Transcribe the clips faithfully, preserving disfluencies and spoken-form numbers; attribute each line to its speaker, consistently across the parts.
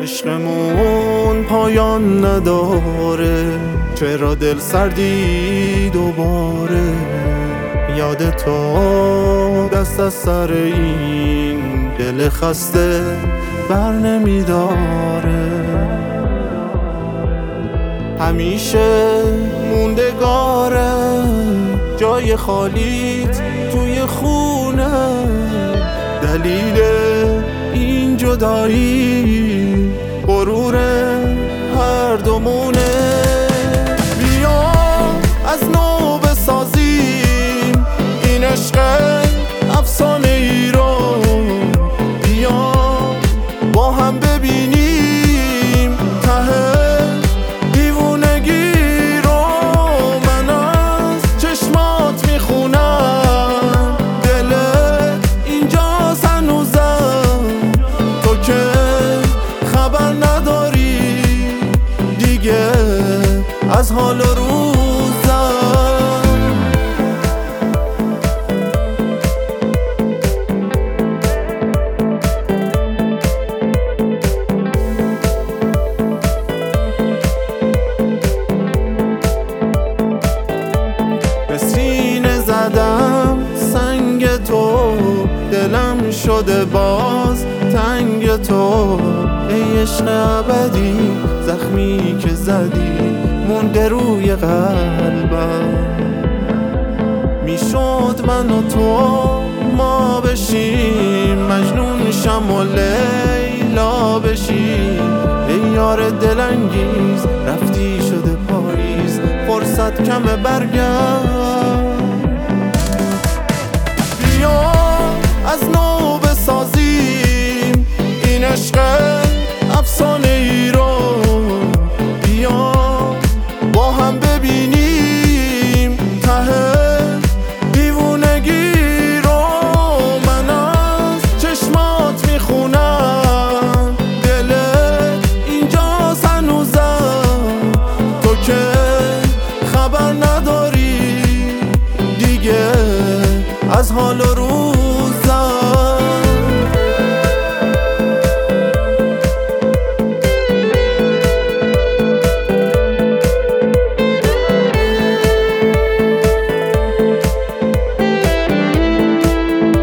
Speaker 1: عشقمون پایان نداره، چرا دل سردی دوباره؟ یاد تو دست از سر این دل خسته بر نمیداره. همیشه موندگاره جای خالیت توی خونه، دلیل این جدایی غرور هر دومونه. بیا از نو بسازیم این عشق افسانه ای رو، بیا با هم ببینیم ته دیوونگی رو. من از چشمات میخونم دلت اینجاست هنوزم، تو که خبر نداری دیگه از حال و روزم. به سینه زدم سنگ تو، دلم شده باز تنگ تو. ای عشق ابدی زخمی که زدی مونده روی قلبم. میشد من و تو ما بشیم، مجنون شم و لیلا بشیم. ای یار دلانگیز رفتی شده پاییز، فرصت کمه برگرد. بیا از نو بسازیم این عشق افسانه ای رو، بیا با هم ببینیم ته دیوونگی رو. من از چشمات میخونم دلت اینجاست هنوزم، تو که خبر نداری دیگه از حال و روزم.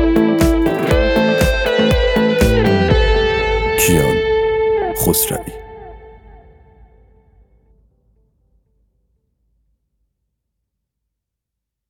Speaker 2: کیان خسروی.